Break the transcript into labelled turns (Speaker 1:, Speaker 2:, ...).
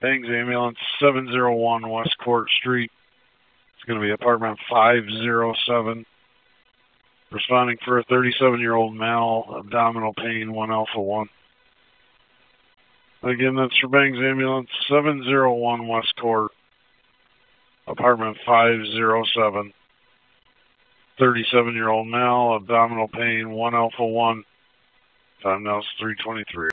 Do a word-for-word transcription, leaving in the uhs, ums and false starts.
Speaker 1: Bangs Ambulance, seven oh one West Court Street. It's going to be apartment five oh seven. Responding for a thirty-seven-year-old male, abdominal pain, one alpha one. Again, that's for Bangs Ambulance, seven oh one West Court, apartment five oh seven. thirty-seven-year-old male, abdominal pain, one alpha one. Time now is three twenty-three.